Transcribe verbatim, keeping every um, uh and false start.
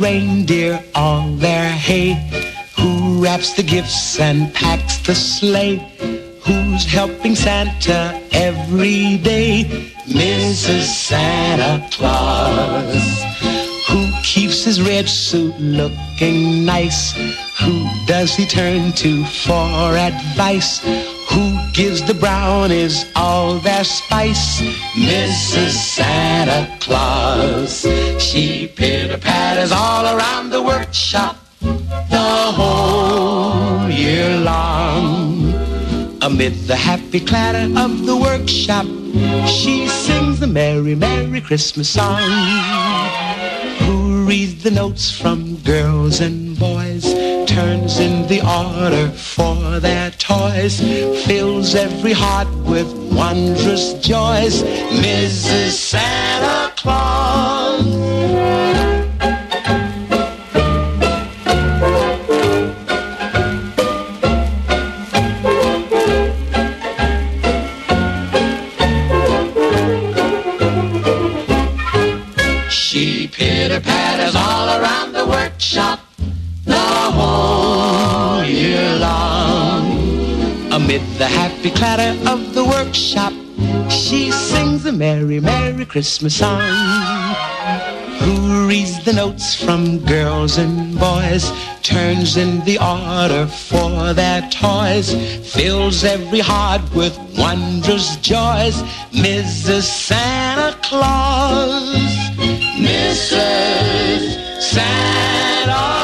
reindeer all their hay? Who wraps the gifts and packs the sleigh? Who's helping Santa every day? Missus Santa Claus. Who keeps his red suit looking nice? Who does he turn to for advice? Who gives the brownies all their spice? Missus Santa Claus. She pitter-patters all around the workshop the whole year long. Amid the happy clatter of the workshop, she sings the Merry, Merry Christmas song. Who reads the notes from girls and boys, turns in the order for their toys, fills every heart with wondrous joys? Missus Santa Claus. She pitter-patters all around the workshop the whole year long. Amid the happy clatter of the workshop, she sings a merry, merry Christmas song. Who reads the notes from girls and boys, turns in the order for their toys, fills every heart with wondrous joys? Missus Santa Claus. Missus Santa